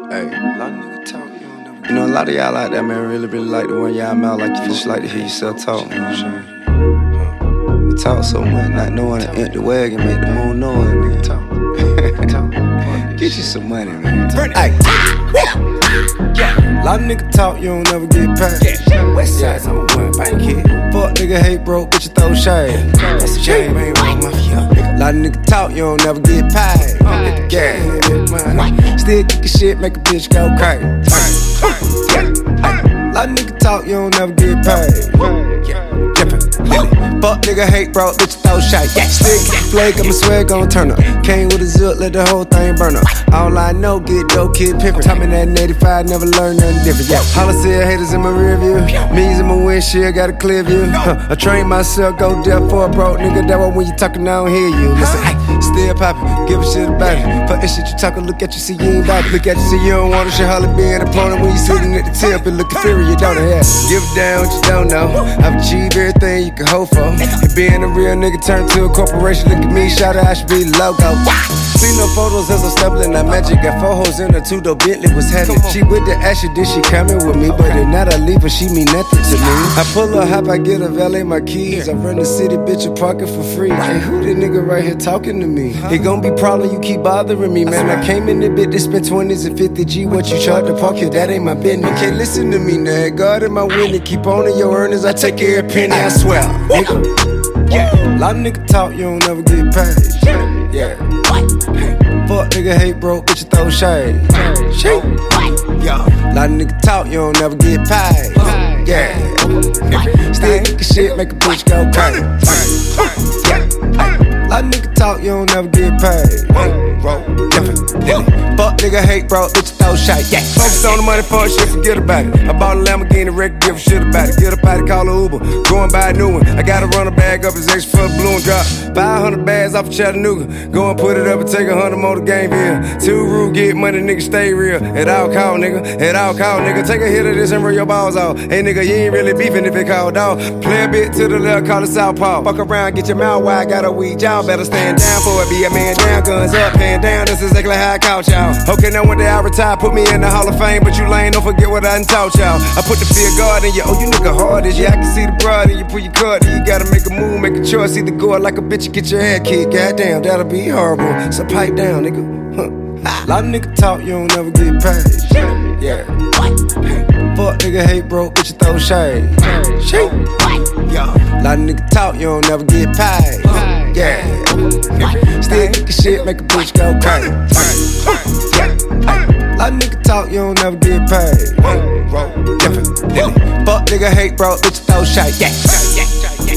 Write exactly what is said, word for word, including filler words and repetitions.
Hey, a lot of niggas talk, you don't never. You know, a lot of y'all out there, man, really, really like to run y'all mouth like you just like to hear yourself talk. You know what I'm saying? You talk so much, not knowing the empty wagon make the moon noise, nigga. Talk. Get you some money, man. Hey. Yeah. A lot of niggas talk, you don't never get paid. Yeah. West side, I'm a one bank kid. Fuck nigga hate broke, bitch you throw shade. That's a shame, ain't wrong, mafia. A lot of niggas talk, you don't never get paid. Hit the gas, still kick a shit, make a bitch go crazy. A lot of niggas talk, you don't never get paid. Fuck nigga hate broke, bitch throw shade. Still kick flake, I'ma swear gon' turn up. Came with a zip, let the whole thing burn up. All I know, get dope, kid pimpin'. Taught me that in eighty-five, never learned nothing different. Yeah, holla said haters in my rear view. Me's in my windshield, got a clear view. Huh, I train myself, go deaf for a broke nigga. That why when you talkin', I don't hear you. Listen, hey, still poppin', give a shit about it. Fuck that shit you talkin', look at you, see you ain't bout it. Look at you, see you don't want it. Shit holla be an opponent when you sitting at the tip and lookin' furious, don't it? Yeah, give it down what you don't know. I've achieved everything you can hope for. And being a real nigga turned to a corporation. Look at me, shout out, I should be the logo. See no photos as I'm stumbling, I magic. Got four hoes in her, two though Bentley was heavy. She with the Asher, then she coming with me. But if not, I leave her, she mean nothing to me. I pull her hop, I get a valet my keys. I run the city, bitch, a parking for free. Hey, who the nigga right here talking to me? It gon' be problem, you keep bothering me, man. I came in the bit to spend twenties and fifty G. What you charge to park here, that ain't my business. You can't listen to me, now. God in my winning, keep on in your earnings. I take every penny, I swear. Nigga. Yeah. A lot of niggas talk, you don't never get paid. Yeah. Hey. Fuck nigga hate broke, bitch you throw shade. Shade. Yeah. A lot of niggas talk, you don't never get paid. Yeah. Still kick a shit, make a bitch go crazy. A lot of niggas talk, you don't never get paid. Fuck nigga hate broke, bitch you throw shade. Yeah. Focus on the money, fuck shit, forget about it. I bought a Lamborghini record, give a shit about it. Get up out it, call a Uber, go and buy a new one. I gotta run a bag up, it's extra for the blue and drop. five hundred bags off of Chattanooga. Go and put it up and take a hundred more to Gameville. Two rule, get money, nigga, stay real. At all call, nigga, at all call, nigga. Take a hit of this and roll your balls off. Hey, nigga, you ain't really beefing if it called dog. Play a bit to the left, call it southpaw. Fuck around, get your mouth wide, got a weed. Y'all better stand down for it, be a man down. Guns up, hand down, that's exactly how I couch y'all. Okay, now one day I retire, put me in the Hall of Fame. But you lame, don't forget what I done taught y'all. I put the fear guard in you, oh, you nigga hard as you. I can see the broad and you pull your card. You gotta make a move, make a choice. Either go out like a bitch or get your head kicked. Goddamn, that'll be horrible. So pipe down, nigga. Huh. A lot of niggas talk, you don't never get paid. Yeah. Hey. Fuck nigga hate broke, bitch you throw shade. Shade. Yeah. A lot of niggas talk, you don't never get paid. Yeah. Still kick a shit, make a bitch go crazy. A lot of niggas talk, you don't never get paid. Fuck nigga hate broke, bitch you throw shade. Yeah.